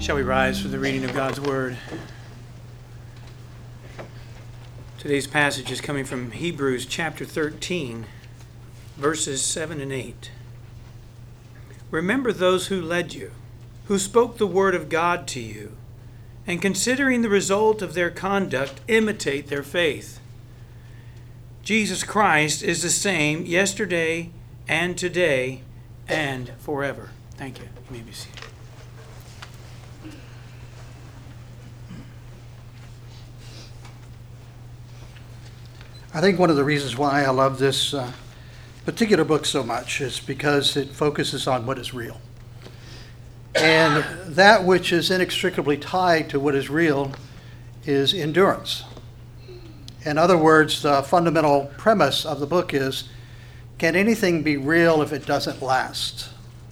Shall we rise for the reading of God's Word? Today's passage is coming from Hebrews chapter 13, verses 7 and 8. Remember those who led you, who spoke the word of God to you, and considering the result of their conduct, imitate their faith. Jesus Christ is the same yesterday and today and forever. Thank you. You may be seated. I think one of the reasons why I love this particular book so much is because it focuses on what is real. And that which is inextricably tied to what is real is endurance. In other words, the fundamental premise of the book is, can anything be real if it doesn't last?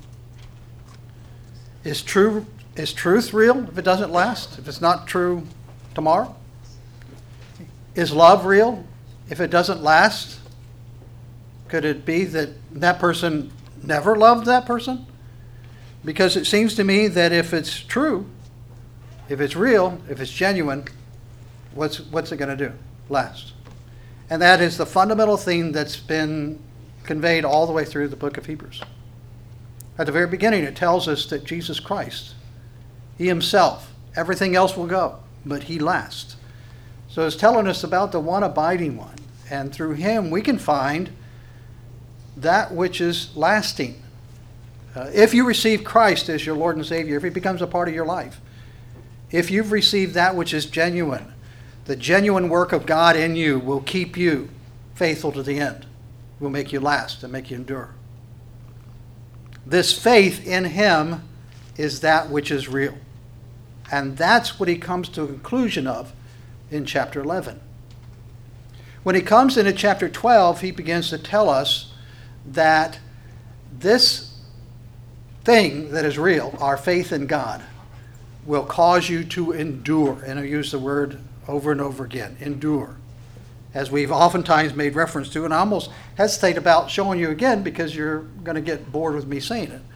Is truth real if it doesn't last? If it's not true tomorrow? Is love real if it doesn't last? Could it be that that person never loved that person? Because it seems to me that if it's true, if it's real, if it's genuine, what's it going to do? Last. And that is the fundamental theme that's been conveyed all the way through the book of Hebrews. At the very beginning, it tells us that Jesus Christ, He Himself, everything else will go, but He lasts. So it's telling us about the one abiding one. And through Him, we can find that which is lasting. If you receive Christ as your Lord and Savior, if He becomes a part of your life, if you've received that which is genuine, the genuine work of God in you will keep you faithful to the end, will make you last and make you endure. This faith in Him is that which is real. And that's what he comes to a conclusion of in chapter 11. When he comes into chapter 12, he begins to tell us that this thing that is real, our faith in God, will cause you to endure. And I use the word over and over again, endure, as we've oftentimes made reference to, and I almost hesitate about showing you again because you're going to get bored with me saying it.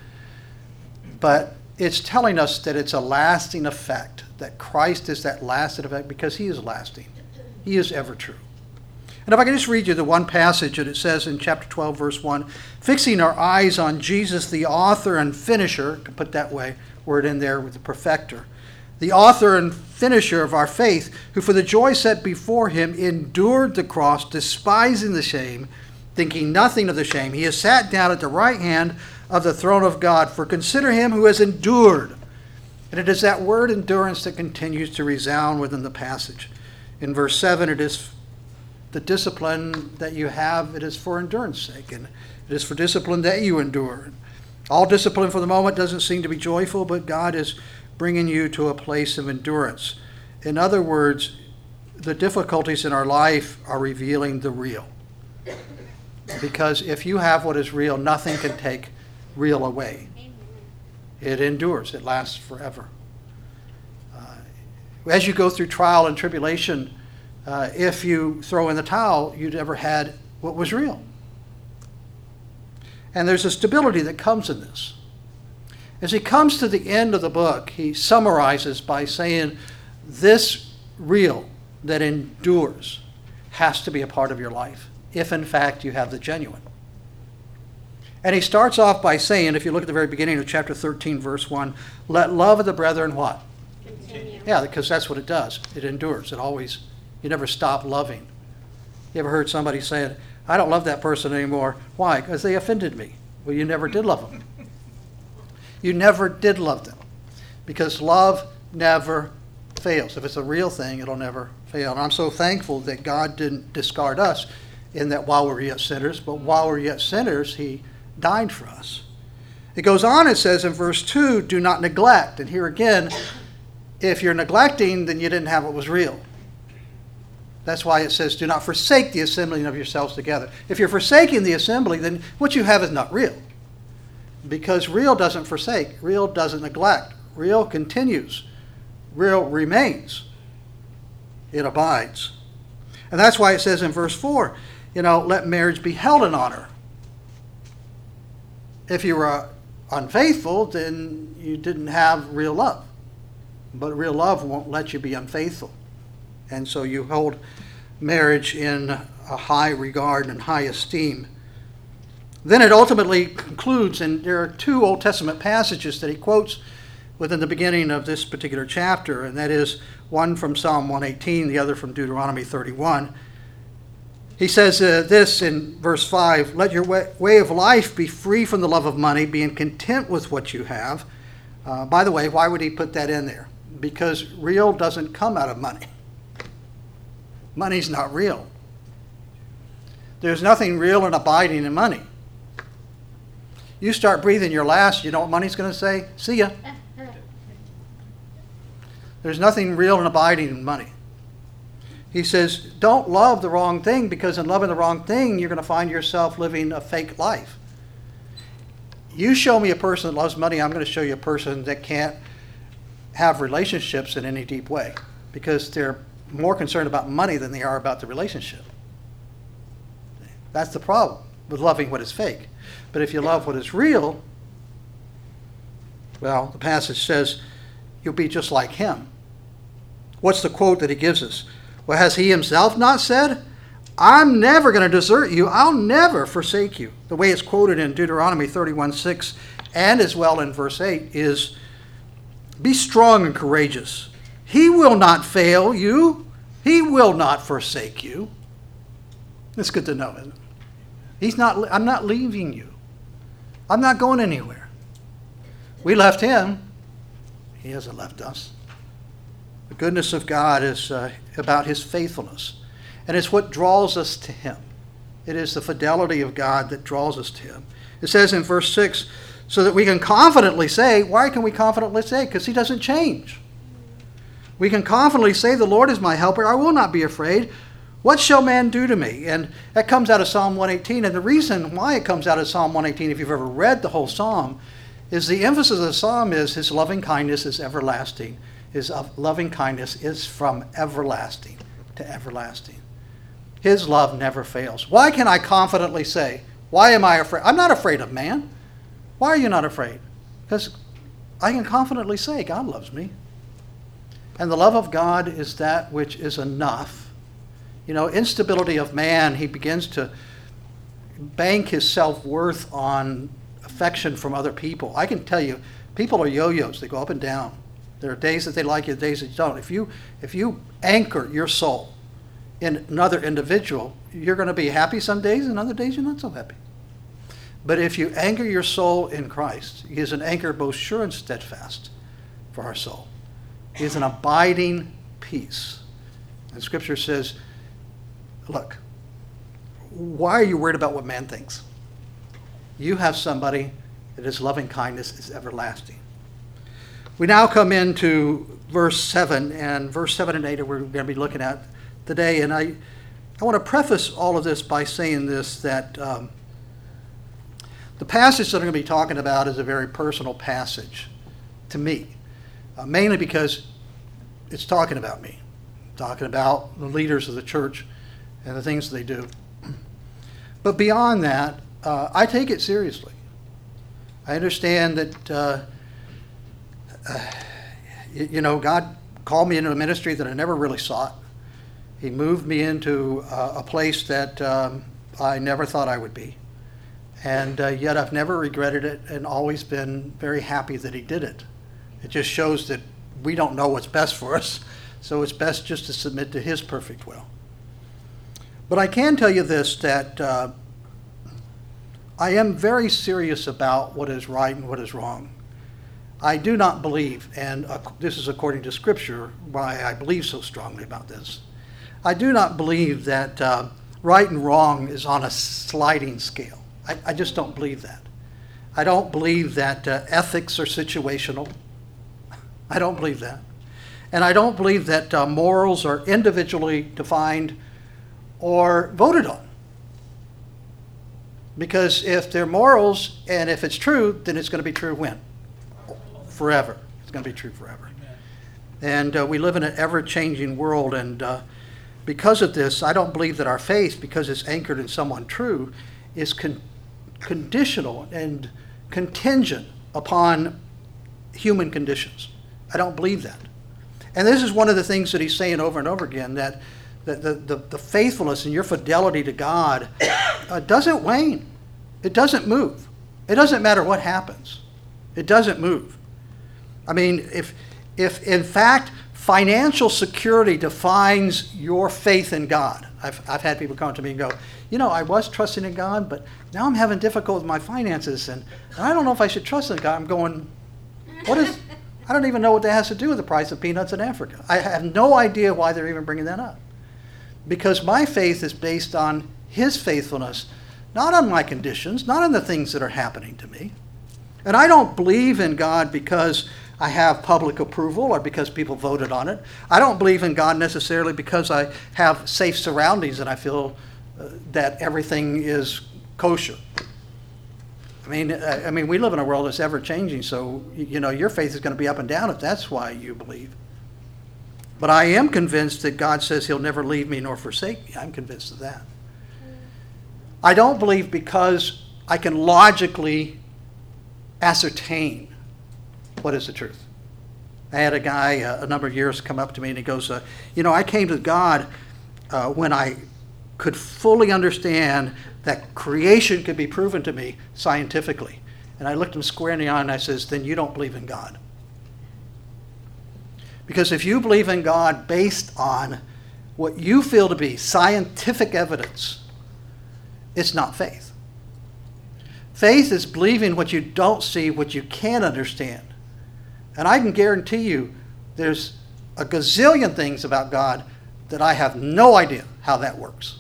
But it's telling us that it's a lasting effect, that Christ is that lasting effect because He is lasting. He is ever true. And if I can just read you the one passage that it says in chapter 12, verse 1, fixing our eyes on Jesus, the author and finisher, to put that way, word in there with the perfecter, the author and finisher of our faith, who for the joy set before Him endured the cross, despising the shame, thinking nothing of the shame. He has sat down at the right hand of the throne of God. For consider Him who has endured. And it is that word endurance that continues to resound within the passage. In verse 7, it is the discipline that you have, it is for endurance sake, and it is for discipline that you endure. All discipline for the moment doesn't seem to be joyful, but God is bringing you to a place of endurance. In other words, the difficulties in our life are revealing the real. Because if you have what is real, nothing can take real away. It endures. It lasts forever. As you go through trial and tribulation, if you throw in the towel, you never had what was real. And there's a stability that comes in this. As he comes to the end of the book, he summarizes by saying, this real that endures has to be a part of your life, if in fact you have the genuine. And he starts off by saying, if you look at the very beginning of chapter 13, verse 1, let love of the brethren what? Continue. Yeah, because that's what it does. It endures. It always, you never stop loving. You ever heard somebody say, I don't love that person anymore. Why? Because they offended me. Well, you never did love them. You never did love them. Because love never fails. If it's a real thing, it'll never fail. And I'm so thankful that God didn't discard us in that while we're yet sinners, but while we're yet sinners, He died for us. It goes on, it says in verse 2, do not neglect. And here again, if you're neglecting, then you didn't have what was real. That's why it says, do not forsake the assembling of yourselves together. If you're forsaking the assembly, then what you have is not real. Because real doesn't forsake. Real doesn't neglect. Real continues. Real remains. It abides. And that's why it says in verse 4, let marriage be held in honor. If you were unfaithful, then you didn't have real love. But real love won't let you be unfaithful. And so you hold marriage in a high regard and high esteem. Then it ultimately concludes, and there are two Old Testament passages that he quotes within the beginning of this particular chapter, and that is one from Psalm 118, the other from Deuteronomy 31. He says this in verse 5, "Let your way of life be free from the love of money, being content with what you have." By the way, why would he put that in there? Because real doesn't come out of money. Money's not real. There's nothing real and abiding in money. You start breathing your last, you know what money's going to say? See ya. There's nothing real and abiding in money. He says, don't love the wrong thing, because in loving the wrong thing, you're going to find yourself living a fake life. You show me a person that loves money, I'm going to show you a person that can't have relationships in any deep way, because they're more concerned about money than they are about the relationship. That's the problem with loving what is fake. But if you love what is real, well, the passage says you'll be just like him. What's the quote that he gives us? Well, has he himself not said, "I'm never going to desert you. I'll never forsake you"? The way it's quoted in Deuteronomy 31:6 and as well in verse 8 is, "Be strong and courageous. He will not fail you. He will not forsake you." It's good to know, isn't it? I'm not leaving you. I'm not going anywhere. We left him. He hasn't left us. The goodness of God is about his faithfulness. And it's what draws us to him. It is the fidelity of God that draws us to him. It says in verse 6, so that we can confidently say, why can we confidently say? Because he doesn't change. We can confidently say, the Lord is my helper. I will not be afraid. What shall man do to me? And that comes out of Psalm 118. And the reason why it comes out of Psalm 118, if you've ever read the whole psalm, is the emphasis of the psalm is his loving kindness is everlasting. His loving kindness is from everlasting to everlasting. His love never fails. Why can I confidently say, why am I afraid? I'm not afraid of man. Why are you not afraid? Because I can confidently say God loves me. And the love of God is that which is enough. You know, instability of man, he begins to bank his self-worth on affection from other people. I can tell you, people are yo-yos. They go up and down. There are days that they like you, days that you don't. If you anchor your soul in another individual, you're going to be happy some days, and other days you're not so happy. But if you anchor your soul in Christ, he is an anchor both sure and steadfast for our soul. He is an abiding peace. And Scripture says, look, why are you worried about what man thinks? You have somebody that his loving kindness is everlasting. We now come into verse 7, and verse 7 and 8 are we're going to be looking at today. And I want to preface all of this by saying this, that the passage that I'm going to be talking about is a very personal passage to me, mainly because it's talking about me, talking about the leaders of the church and the things they do. But beyond that, I take it seriously. I understand that God called me into a ministry that I never really sought. He moved me into a place that I never thought I would be. And yet I've never regretted it and always been very happy that he did it. It just shows that we don't know what's best for us, so it's best just to submit to his perfect will. But I can tell you this, that I am very serious about what is right and what is wrong. I do not believe, and this is according to Scripture, why I believe so strongly about this. I do not believe that right and wrong is on a sliding scale. I just don't believe that. I don't believe that ethics are situational. I don't believe that. And I don't believe that morals are individually defined or voted on. Because if they're morals and if it's true, then it's going to be true when? Forever. It's going to be true forever. Amen. And we live in an ever-changing world, and because of this, I don't believe that our faith, because it's anchored in someone true, is conditional and contingent upon human conditions. I don't believe that. And this is one of the things that he's saying over and over again, that the faithfulness and your fidelity to God doesn't wane. It doesn't move. It doesn't matter what happens. It doesn't move. I mean, if in fact financial security defines your faith in God, I've had people come to me and go, I was trusting in God, but now I'm having difficulty with my finances, and I don't know if I should trust in God. I'm going, I don't even know what that has to do with the price of peanuts in Africa. I have no idea why they're even bringing that up. Because my faith is based on his faithfulness, not on my conditions, not on the things that are happening to me. And I don't believe in God because I have public approval or because people voted on it. I don't believe in God necessarily because I have safe surroundings and I feel that everything is kosher. I mean, we live in a world that's ever changing, so your faith is going to be up and down if that's why you believe. But I am convinced that God says he'll never leave me nor forsake me. I'm convinced of that. I don't believe because I can logically ascertain what is the truth. I had a guy a number of years come up to me and he goes, I came to God when I could fully understand that creation could be proven to me scientifically. And I looked him square in the eye and I says, then you don't believe in God. Because if you believe in God based on what you feel to be scientific evidence, it's not faith. Faith is believing what you don't see, what you can't understand. And I can guarantee you there's a gazillion things about God that I have no idea how that works.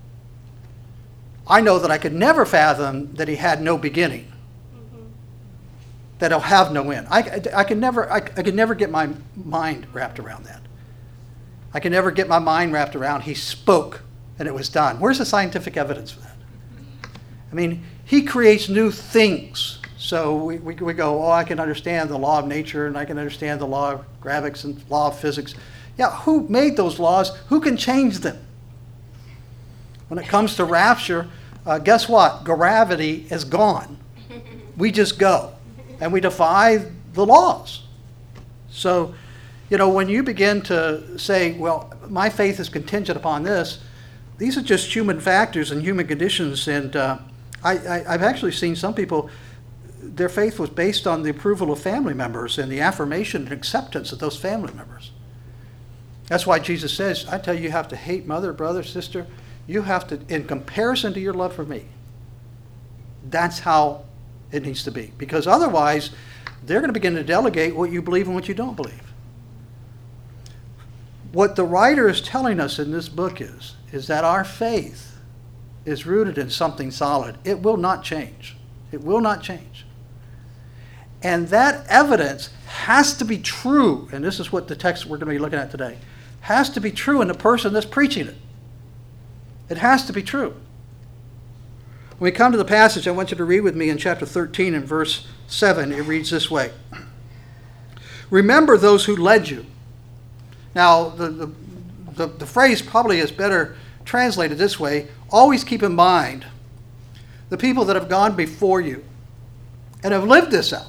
I know that I could never fathom that he had no beginning, that he'll have no end. I could never get my mind wrapped around that. I can never get my mind wrapped around he spoke and it was done. Where's the scientific evidence for that? I mean, he creates new things. So we go, I can understand the law of nature and I can understand the law of gravity and law of physics. Yeah, who made those laws? Who can change them? When it comes to rapture, guess what? Gravity is gone. We just go. And we defy the laws. So, when you begin to say, well, my faith is contingent upon this, these are just human factors and human conditions. And I've actually seen some people, their faith was based on the approval of family members and the affirmation and acceptance of those family members. That's why Jesus says, I tell you, you have to hate mother, brother, sister. You have to, in comparison to your love for me. That's how it needs to be. Because otherwise, they're going to begin to delegate what you believe and what you don't believe. What the writer is telling us in this book is that our faith is rooted in something solid. It will not change. It will not change. And that evidence has to be true, and this is what the text we're going to be looking at today, has to be true in the person that's preaching it. It has to be true. When we come to the passage, I want you to read with me in chapter 13 and verse 7. It reads this way. Remember those who led you. Now, the phrase probably is better translated this way. Always keep in mind the people that have gone before you and have lived this out.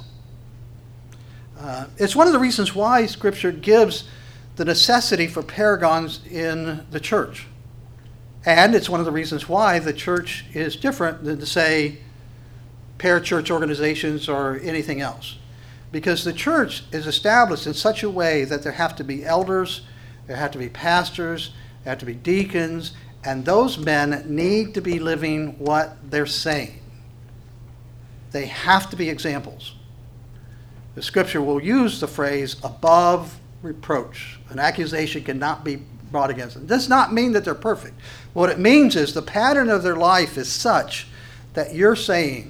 It's one of the reasons why Scripture gives the necessity for paragons in the church. And it's one of the reasons why the church is different than, say, parachurch organizations or anything else. Because the church is established in such a way that there have to be elders, there have to be pastors, there have to be deacons, and those men need to be living what they're saying. They have to be examples. The Scripture will use the phrase above reproach. An accusation cannot be brought against them. It does not mean that they're perfect. What it means is the pattern of their life is such that you're saying,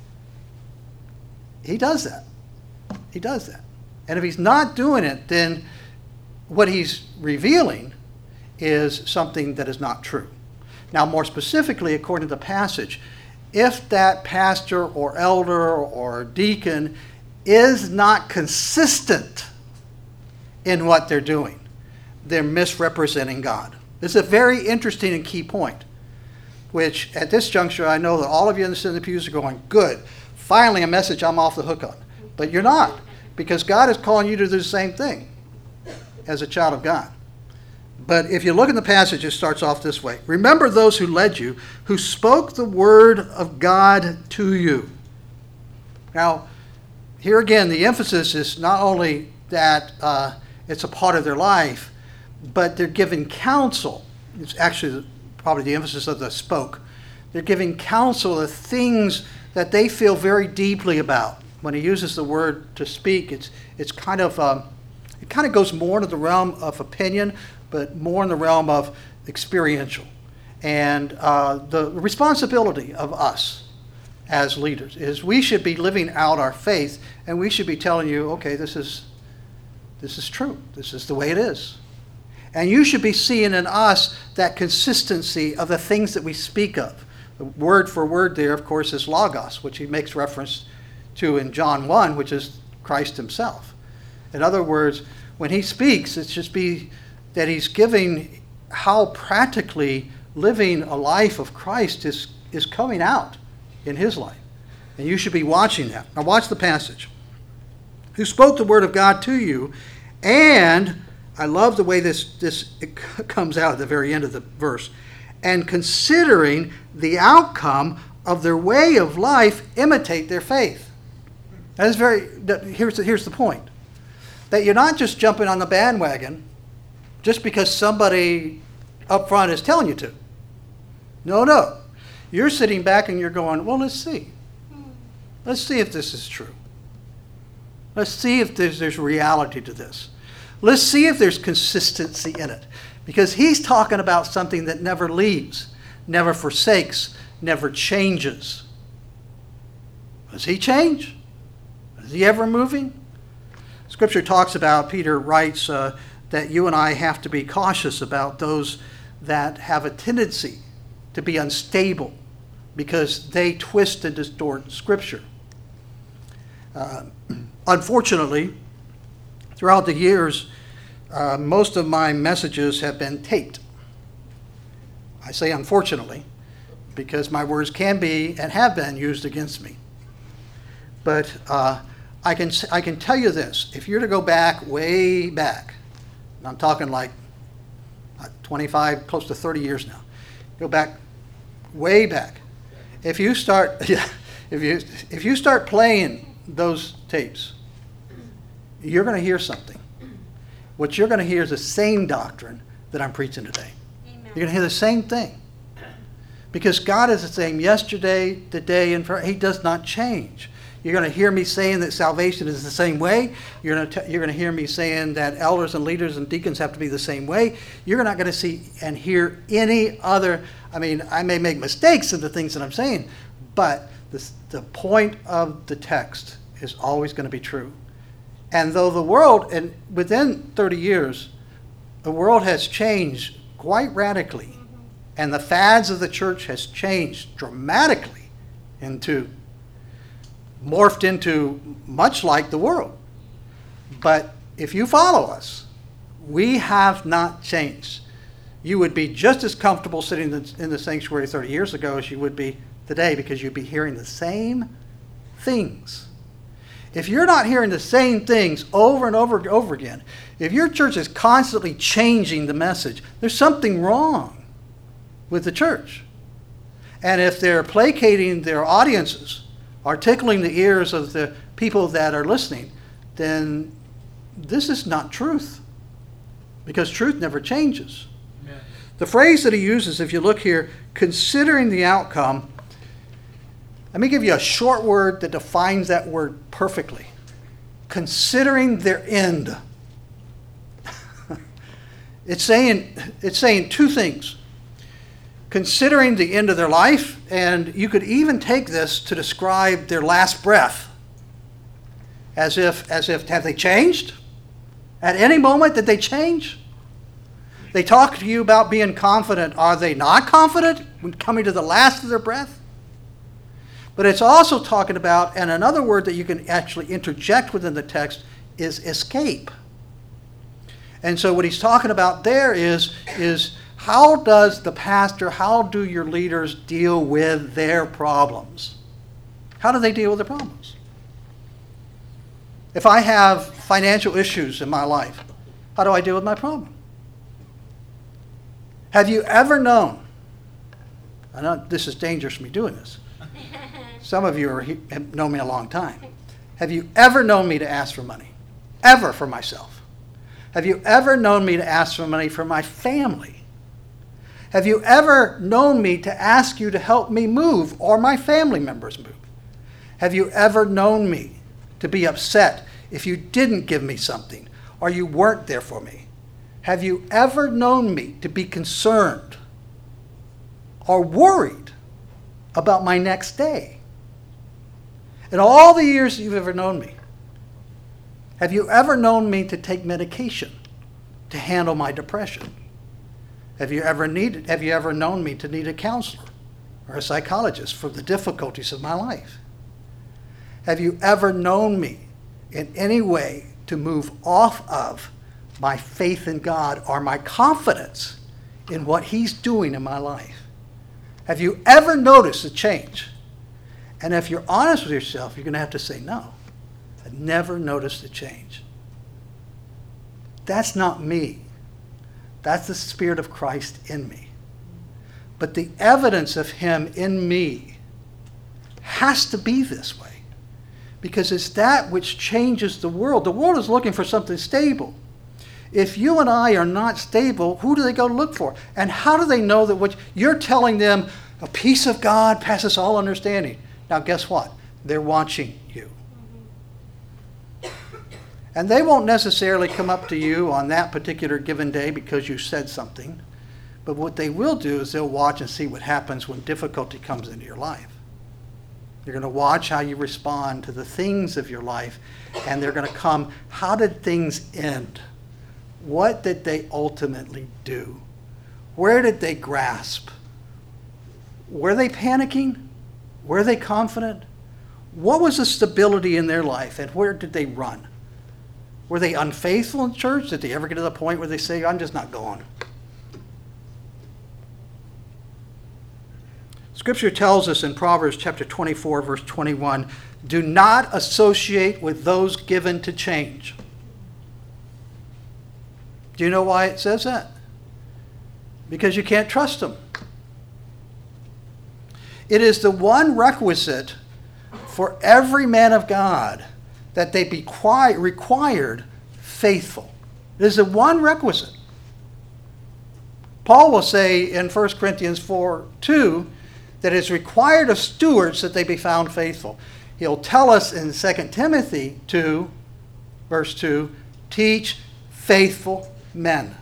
he does that. He does that. And if he's not doing it, then what he's revealing is something that is not true. Now, more specifically, according to the passage, if that pastor or elder or deacon is not consistent in what they're doing, they're misrepresenting God. This is a very interesting and key point, which at this juncture, I know that all of you in the pews are going, good, finally a message I'm off the hook on. But you're not, because God is calling you to do the same thing. as a child of God. But if you look at the passage, it starts off this way. Remember those who led you, who spoke the word of God to you. Now, here again, the emphasis is not only that it's a part of their life, but they're giving counsel. It's actually probably the emphasis of the spoke. They're giving counsel of things that they feel very deeply about. When he uses the word to speak, it's kind of it kind of goes more into the realm of opinion, but more in the realm of experiential. And the responsibility of us as leaders is we should be living out our faith, and we should be telling you, okay, this is true. This is the way it is. And you should be seeing in us that consistency of the things that we speak of. The word for word there, of course, is logos, which he makes reference to in John 1, which is Christ himself. In other words, when he speaks, it should be that he's giving how practically living a life of Christ is coming out in his life. And you should be watching that. Now watch the passage. Who spoke the word of God to you, and I love the way it comes out at the very end of the verse, and considering the outcome of their way of life, imitate their faith. Here's the point. That you're not just jumping on the bandwagon just because somebody up front is telling you to. No. You're sitting back and you're going, well, let's see. Let's see if this is true. Let's see if there's reality to this. Let's see if there's consistency in it. Because he's talking about something that never leaves, never forsakes, never changes. Does he change? Is he ever moving? Scripture talks about, Peter writes, that you and I have to be cautious about those that have a tendency to be unstable because they twist and distort Scripture. Unfortunately, throughout the years, most of my messages have been taped. I say unfortunately because my words can be and have been used against me. But I can tell you this. If you're to go back, way back, and I'm talking like 25, close to 30 years now, go back, way back. If you start playing those tapes, you're going to hear something. What you're going to hear is the same doctrine that I'm preaching today. Amen. You're going to hear the same thing. Because God is the same yesterday, today, and forever. He does not change. You're going to hear me saying that salvation is the same way. You're going to hear me saying that elders and leaders and deacons have to be the same way. You're not going to see and hear any other. I mean, I may make mistakes in the things that I'm saying, but the point of the text is always going to be true. And though the world, and within 30 years, the world has changed quite radically, and the fads of the church has changed dramatically morphed into much like the world. But if you follow us, we have not changed. You would be just as comfortable sitting in the sanctuary 30 years ago as you would be today, because you'd be hearing the same things. If you're not hearing the same things over and over and over again, if your church is constantly changing the message, there's something wrong with the church. And if they're placating their audiences, or tickling the ears of the people that are listening, then this is not truth. Because truth never changes. Amen. The phrase that he uses, if you look here, considering the outcome, let me give you a short word that defines that word perfectly. Considering their end. It's saying two things. Considering the end of their life, and you could even take this to describe their last breath. As if, have they changed? At any moment, did they change? They talk to you about being confident. Are they not confident when coming to the last of their breath? But it's also talking about, and another word that you can actually interject within the text is escape. And so what he's talking about there is how does the pastor, how do your leaders deal with their problems? How do they deal with their problems? If I have financial issues in my life, How do I deal with my problem? Have you ever known, I know this is dangerous for me doing this. Some of you have known me a long time. Have you ever known me to ask for money? Ever for myself? Have you ever known me to ask for money for my family? Have you ever known me to ask you to help me move or my family members move? Have you ever known me to be upset if you didn't give me something or you weren't there for me? Have you ever known me to be concerned or worried about my next day? In all the years that you've ever known me, have you ever known me to take medication to handle my depression? Have you ever known me to need a counselor or a psychologist for the difficulties of my life? Have you ever known me in any way to move off of my faith in God or my confidence in what He's doing in my life? Have you ever noticed a change? And if you're honest with yourself, you're going to have to say, no, I never noticed a change. That's not me. That's the Spirit of Christ in me. But the evidence of Him in me has to be this way, because it's that which changes the world. The world is looking for something stable. If you and I are not stable, who do they go look for? And how do they know that what you're telling them, a peace of God passes all understanding? Now guess what? They're watching you. And they won't necessarily come up to you on that particular given day because you said something. But what they will do is they'll watch and see what happens when difficulty comes into your life. They're going to watch how you respond to the things of your life. And they're going to come, how did things end? What did they ultimately do? Where did they grasp? Were they panicking? Were they confident? What was the stability in their life, and where did they run? Were they unfaithful in church? Did they ever get to the point where they say, I'm just not going? Scripture tells us in Proverbs chapter 24, verse 21, do not associate with those given to change. Do you know why it says that? Because you can't trust them. It is the one requisite for every man of God that they be required faithful. It is the one requisite. Paul will say in 1 Corinthians 4:2 that it is required of stewards that they be found faithful. He'll tell us in 2 Timothy 2, verse 2, teach faithful men.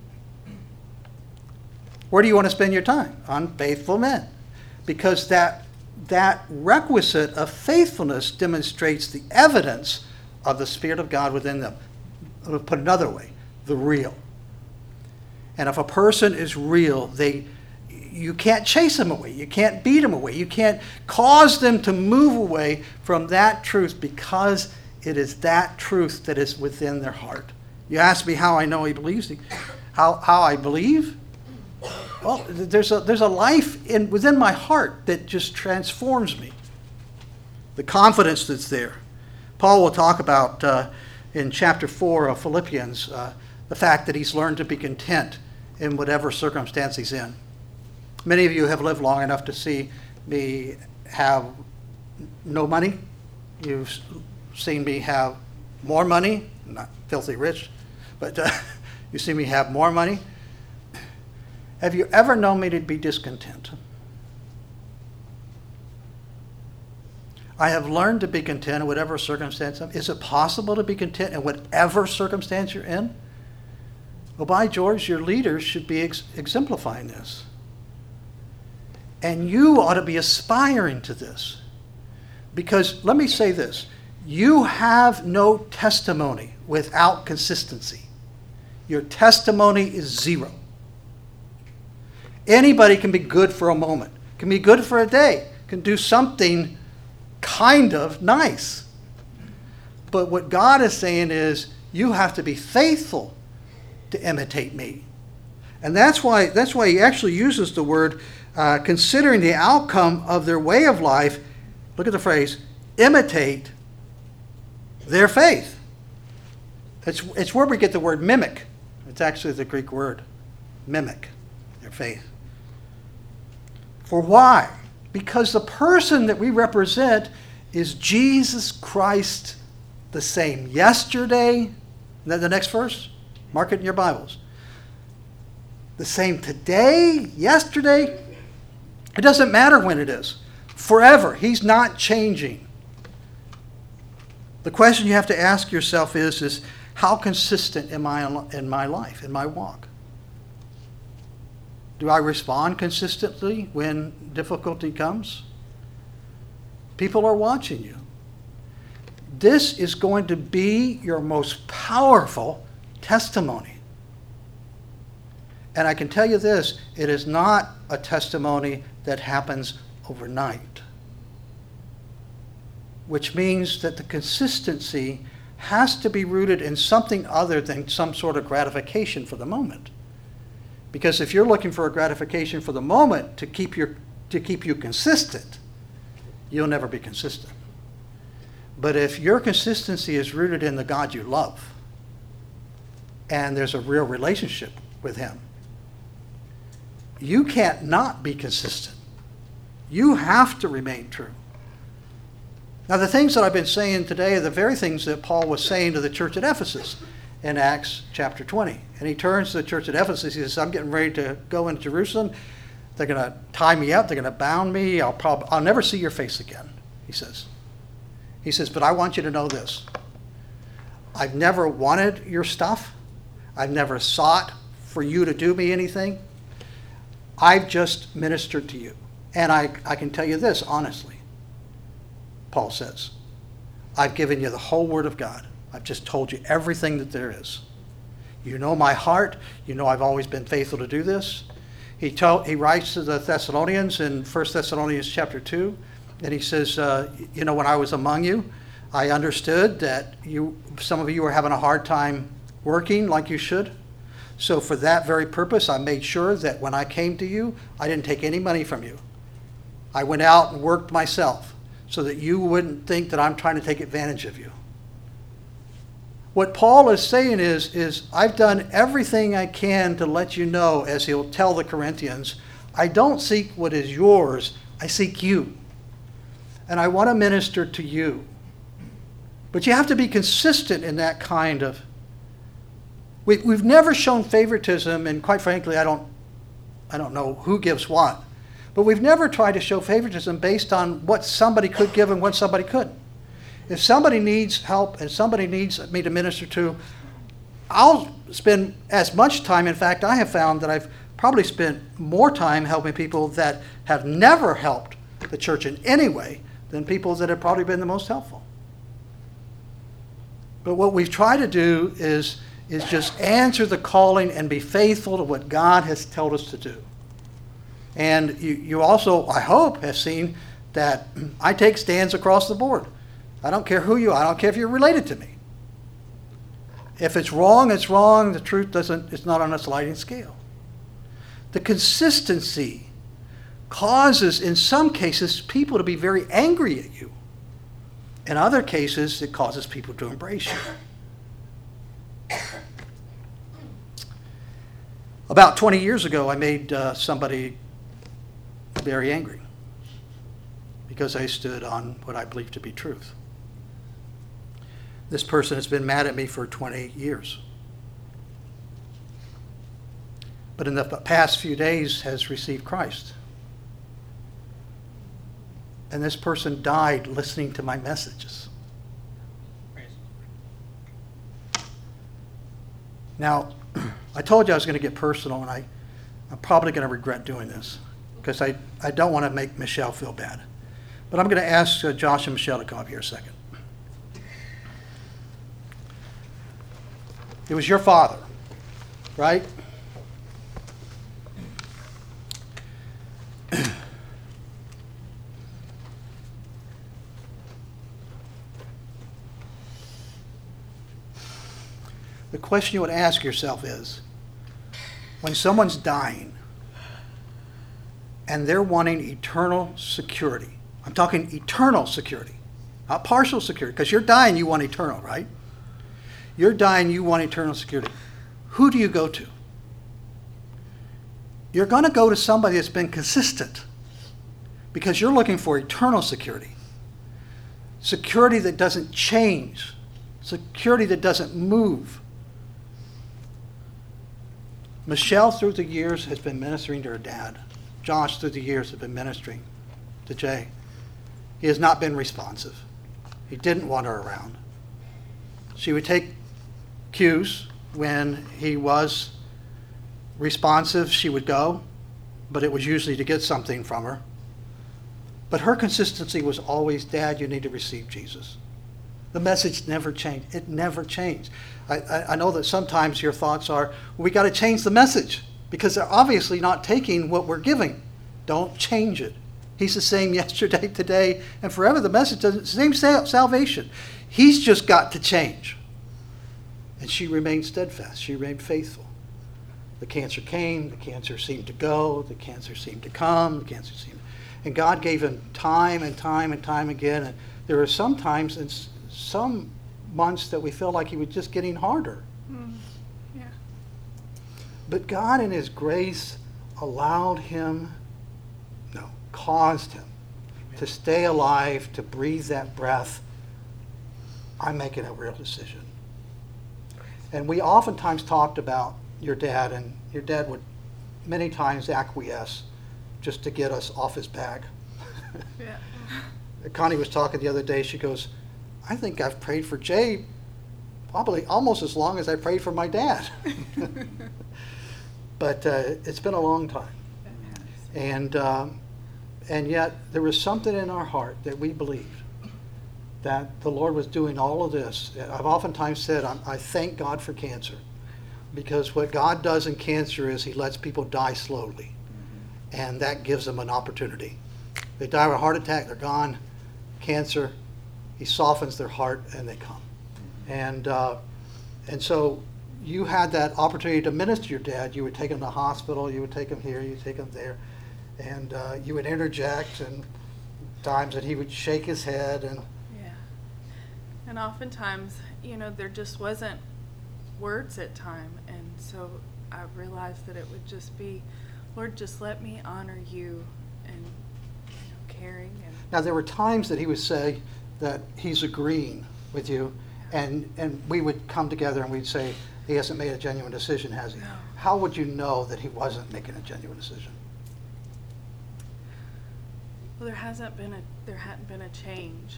Where do you want to spend your time? On faithful men. Because that requisite of faithfulness demonstrates the evidence of the Spirit of God within them. I'll put it another way, the real. And if a person is real, you can't chase them away. You can't beat them away. You can't cause them to move away from that truth, because it is that truth that is within their heart. You ask me how I know he believes. How I believe? Well, there's a life within my heart that just transforms me. The confidence that's there. Paul will talk about in chapter 4 of Philippians the fact that he's learned to be content in whatever circumstance he's in. Many of you have lived long enough to see me have no money. You've seen me have more money, not filthy rich, but you see me have more money. Have you ever known me to be discontent? I have learned to be content in whatever circumstance. Is it possible to be content in whatever circumstance you're in? Well, by George, your leaders should be exemplifying this. And you ought to be aspiring to this. Because let me say this. You have no testimony without consistency. Your testimony is zero. Anybody can be good for a moment, can be good for a day, can do something kind of nice. But what God is saying is, you have to be faithful to imitate me. And that's why he actually uses the word, considering the outcome of their way of life. Look at the phrase, imitate their faith. It's where we get the word mimic. It's actually the Greek word, mimic, their faith. For why? Because the person that we represent is Jesus Christ, the same yesterday. The next verse, mark it in your Bibles. The same today, yesterday. It doesn't matter when it is. Forever. He's not changing. The question you have to ask yourself is how consistent am I in my life, in my walk? Do I respond consistently when difficulty comes? People are watching you. This is going to be your most powerful testimony. And I can tell you this, it is not a testimony that happens overnight. Which means that the consistency has to be rooted in something other than some sort of gratification for the moment. Because if you're looking for a gratification for the moment to keep you consistent, you'll never be consistent. But if your consistency is rooted in the God you love, and there's a real relationship with him, you can't not be consistent. You have to remain true. Now, the things that I've been saying today are the very things that Paul was saying to the church at Ephesus in Acts chapter 20. And he turns to the church at Ephesus. He says, I'm getting ready to go into Jerusalem. They're going to tie me up. They're going to bound me. I'll never see your face again, he says. He says, but I want you to know this. I've never wanted your stuff. I've never sought for you to do me anything. I've just ministered to you. And I can tell you this honestly. Paul says, I've given you the whole Word of God. I've just told you everything that there is. You know my heart. You know I've always been faithful to do this. He writes to the Thessalonians in 1 Thessalonians chapter 2, and he says, when I was among you, I understood that some of you were having a hard time working like you should. So for that very purpose, I made sure that when I came to you, I didn't take any money from you. I went out and worked myself so that you wouldn't think that I'm trying to take advantage of you. What Paul is saying is I've done everything I can to let you know, as he'll tell the Corinthians, I don't seek what is yours, I seek you. And I want to minister to you. But you have to be consistent in that kind of... We've never shown favoritism, and quite frankly, I don't know who gives what. But we've never tried to show favoritism based on what somebody could give and what somebody couldn't. If somebody needs help and somebody needs me to minister to, I'll spend as much time. In fact, I have found that I've probably spent more time helping people that have never helped the church in any way than people that have probably been the most helpful. But what we've tried to do is just answer the calling and be faithful to what God has told us to do. And you also, I hope, have seen that I take stands across the board. I don't care who you are. I don't care if you're related to me. If it's wrong, it's wrong. The truth it's not on a sliding scale. The consistency causes, in some cases, people to be very angry at you. In other cases, it causes people to embrace you. About 20 years ago, I made somebody very angry because I stood on what I believe to be truth. This person has been mad at me for 20 years. But in the past few days has received Christ. And this person died listening to my messages. Now, I told you I was going to get personal, and I'm probably going to regret doing this because I don't want to make Michelle feel bad. But I'm going to ask Josh and Michelle to come up here a second. It was your father, right? The question you would ask yourself is, when someone's dying and they're wanting eternal security, I'm talking eternal security, not partial security, because you're dying, you want eternal, right? You're dying, you want eternal security. Who do you go to? You're going to go to somebody that's been consistent because you're looking for eternal security. Security that doesn't change. Security that doesn't move. Michelle, through the years, has been ministering to her dad. Josh, through the years, has been ministering to Jay. He has not been responsive. He didn't want her around. She would take cues. When he was responsive, she would go, but it was usually to get something from her. But her consistency was always, Dad, you need to receive Jesus. The message never changed. It never changed. I know that sometimes your thoughts are, we got to change the message because they're obviously not taking what we're giving. Don't change it. He's the same yesterday, today, and forever. The message doesn't, same salvation. He's just got to change. And she remained steadfast. She remained faithful. The cancer came. The cancer seemed to go. The cancer seemed to come. And God gave him time and time and time again. And there were some times in some months that we felt like he was just getting harder. Yeah. But God in his grace caused him to stay alive, to breathe that breath. I'm making a real decision. And we oftentimes talked about your dad, and your dad would many times acquiesce just to get us off his back. Yeah. Connie was talking the other day. She goes, I think I've prayed for Jay probably almost as long as I prayed for my dad. But it's been a long time. And yet there was something in our heart that we believed that the Lord was doing all of this. I've oftentimes said, I thank God for cancer, because what God does in cancer is he lets people die slowly, and that gives them an opportunity. They die of a heart attack, they're gone. Cancer, he softens their heart and they come. And so you had that opportunity to minister to your dad. You would take him to the hospital, you would take him here, you would take him there, and you would interject, and times that he would shake his head. And oftentimes, there just wasn't words at time. And so I realized that it would just be, Lord, just let me honor you and caring. And Now, there were times that he would say that he's agreeing with you, and we would come together and we'd say, he hasn't made a genuine decision, has he? No. How would you know that he wasn't making a genuine decision? Well, there hadn't been a change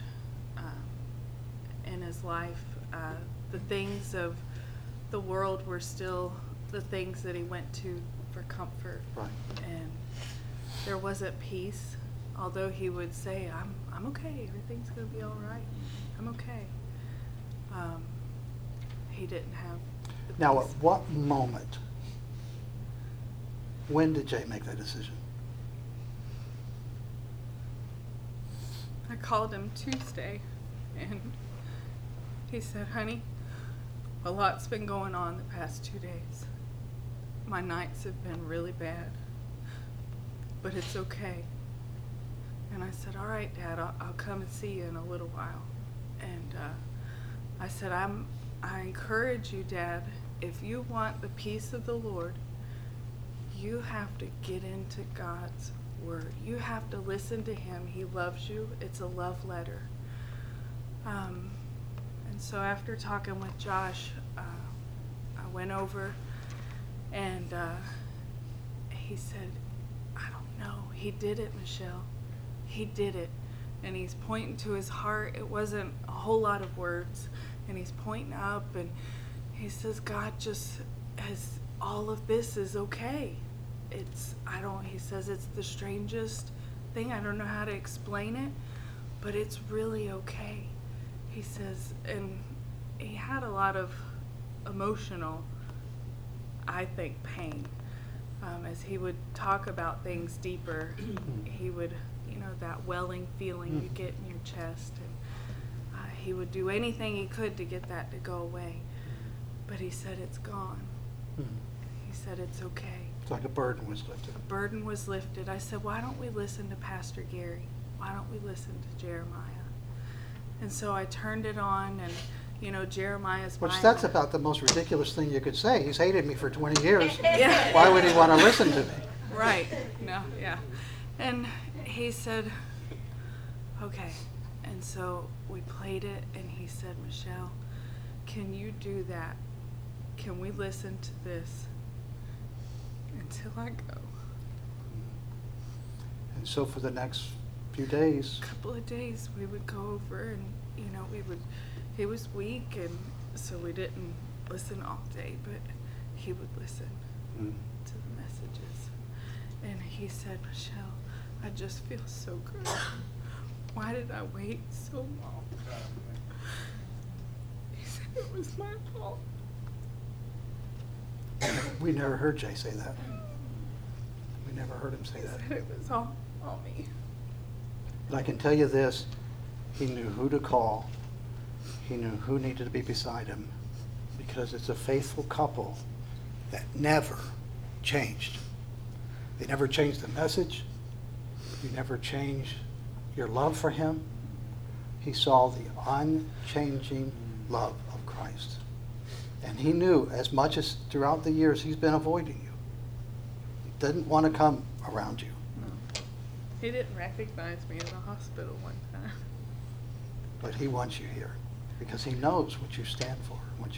in his life. The things of the world were still the things that he went to for comfort. Right. And there wasn't peace, although he would say, I'm okay, everything's going to be all right, I'm okay. He didn't have the Now, at peace. what moment, when did Jay make that decision? I called him Tuesday, and he said, honey, a lot's been going on the past 2 days. My nights have been really bad, but it's okay. And I said, all right, Dad, I'll come and see you in a little while. And I said, I encourage you, Dad, if you want the peace of the Lord, you have to get into God's word. You have to listen to him. He loves you. It's a love letter. And so after talking with Josh, I went over, and he said, I don't know. He did it, Michelle. He did it. And he's pointing to his heart. It wasn't a whole lot of words. And he's pointing up, and he says, God just has, all of this is okay. He says it's the strangest thing. I don't know how to explain it, but it's really okay. He says, and he had a lot of emotional, I think, pain. As he would talk about things deeper, he would, that welling feeling you get in your chest, and he would do anything he could to get that to go away. But he said it's gone. He said it's okay. It's like a burden was lifted. A burden was lifted. I said, why don't we listen to Pastor Gary? Why don't we listen to Jeremiah? And so I turned it on, and Jeremiah's Which mind. that's about the most ridiculous thing you could say. He's hated me for 20 years. Yeah. Why would he want to listen to me? Right. No, yeah. And he said, okay. And so we played it, and he said, Michelle, can you do that? Can we listen to this until I go? And so for the next few days, A couple of days we would go over, and he was weak, and so we didn't listen all day, but he would listen to the messages. And he said, Michelle, I just feel so good. Why did I wait so long? He said it was my fault. we never heard Jay say that. We never heard him say He that. said it was all me. But I can tell you this, he knew who to call. He knew who needed to be beside him, because it's a faithful couple that never changed. They never changed the message. You never changed your love for him. He saw the unchanging love of Christ. And he knew, as much as throughout the years he's been avoiding you, he didn't want to come around you. He didn't recognize me in the hospital one time. But he wants you here because he knows what you stand for.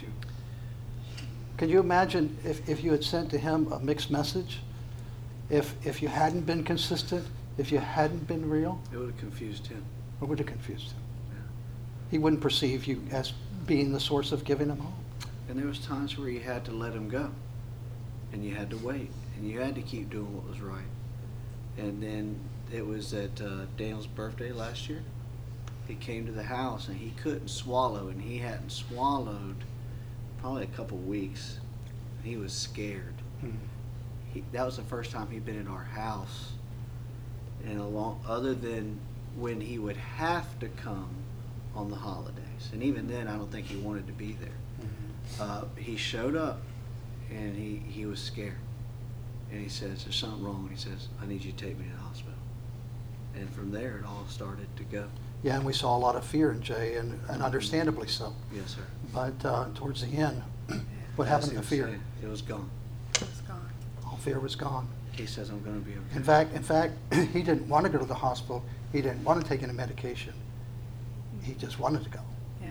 Can you imagine if you had sent to him a mixed message? If you hadn't been consistent, if you hadn't been real, It would have confused him. it would have confused him. Yeah. He wouldn't perceive you as being the source of giving him hope. And there was times where you had to let him go, and you had to wait, and you had to keep doing what was right. And then it was at Daniel's birthday last year. He came to the house and he couldn't swallow, and he hadn't swallowed probably a couple weeks. He was scared. That was the first time he'd been in our house, and other than when he would have to come on the holidays, and even then, I don't think he wanted to be there. He showed up, and he was scared, and he says, "There's something wrong." He says, "I need you to take me to the hospital." And from there, it all started to go. Yeah, and we saw a lot of fear in Jay, and understandably so. Yes, sir. But towards the end, what happened to the fear? It was gone. It was gone. All fear was gone. He says, "I'm going to be okay." In fact, he didn't want to go to the hospital. He didn't want to take any medication. He just wanted to go. Yeah.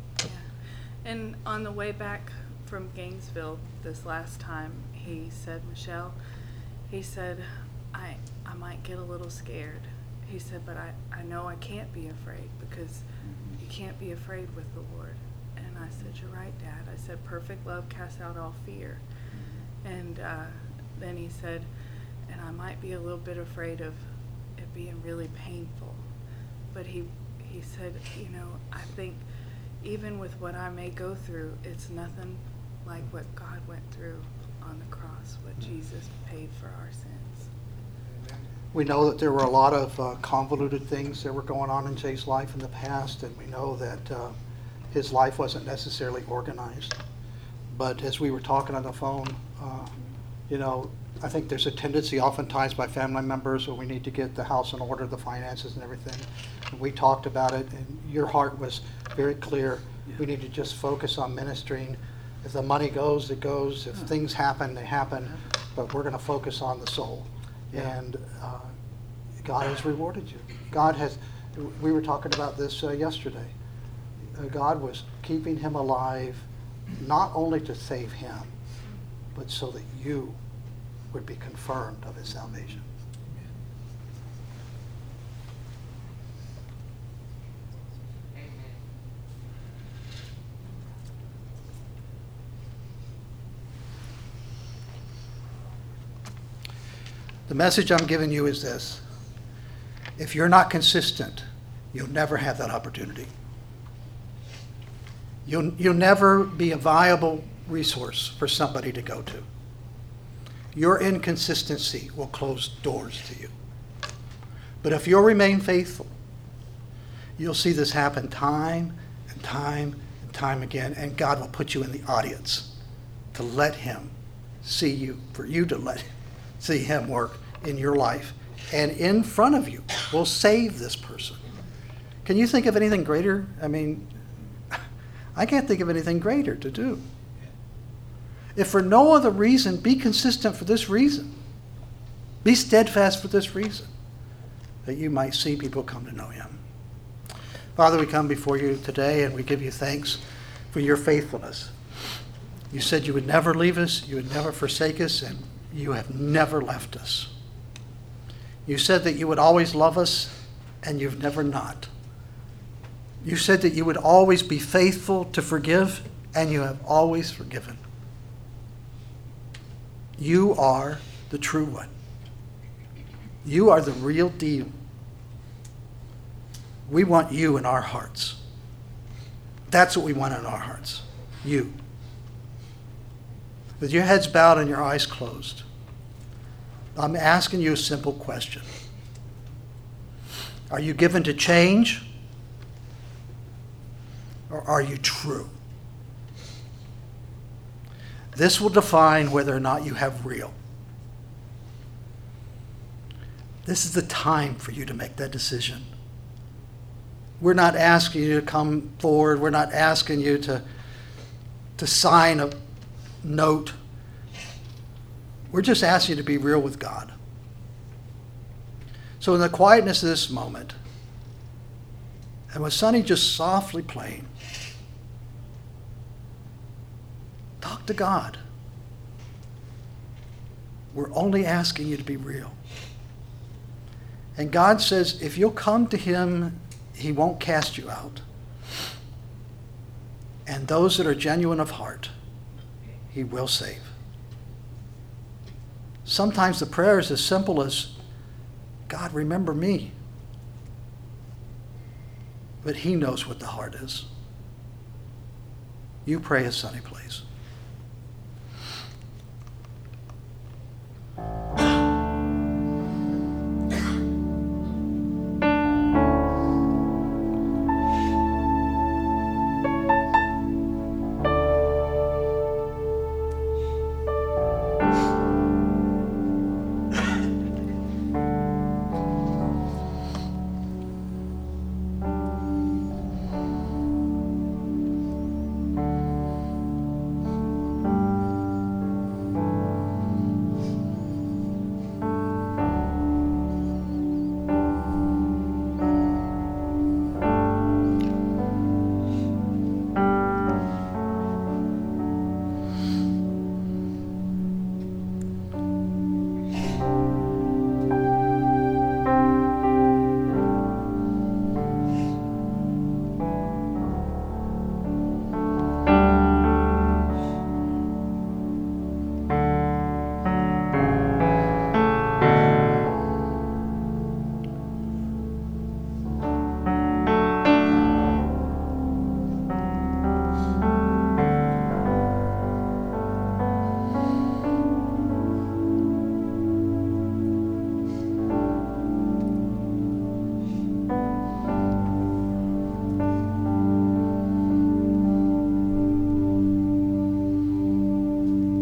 And on the way back from Gainesville this last time, he said, Michelle, he said, I might get a little scared. He said, but I know I can't be afraid, because you can't be afraid with the Lord. And I said, you're right, Dad. I said, perfect love casts out all fear. And then he said, and I might be a little bit afraid of it being really painful. But he said, I think even with what I may go through, it's nothing like what God went through on the cross, what Jesus paid for our sins. We know that there were a lot of convoluted things that were going on in Jay's life in the past, and we know that his life wasn't necessarily organized. But as we were talking on the phone, I think there's a tendency oftentimes by family members where we need to get the house in order, the finances and everything. And we talked about it, and your heart was very clear. Yeah. We need to just focus on ministering. If the money goes, it goes. If things happen, they happen. But we're going to focus on the soul. Yeah. And God has rewarded you. We were talking about this yesterday. God was keeping him alive, not only to save him, but so that you would be confirmed of his salvation. The message I'm giving you is this. If you're not consistent, you'll never have that opportunity. You'll never be a viable resource for somebody to go to. Your inconsistency will close doors to you. But if you'll remain faithful, you'll see this happen time and time and time again, and God will put you in the audience to let him see you, for you to let him see him work in your life. And in front of you will save this person. Can you think of anything greater? I mean, I can't think of anything greater to do. If for no other reason, be consistent for this reason. Be steadfast for this reason, that you might see people come to know him. Father, we come before you today and we give you thanks for your faithfulness. You said you would never leave us, you would never forsake us, and you have never left us. You said that you would always love us, and you've never not. You said that you would always be faithful to forgive, and you have always forgiven. You are the true one. You are the real deal. We want you in our hearts. That's what we want in our hearts. You. With your heads bowed and your eyes closed, I'm asking you a simple question. Are you given to change? Or are you true? This will define whether or not you have real. This is the time for you to make that decision. We're not asking you to come forward. We're not asking you to sign a note. We're just asking you to be real with God. So in the quietness of this moment, and with Sonny just softly playing, talk to God. We're only asking you to be real. And God says, if you'll come to him, he won't cast you out. And those that are genuine of heart, he will save. Sometimes the prayer is as simple as, God, remember me. But he knows what the heart is. You pray as Sonny plays.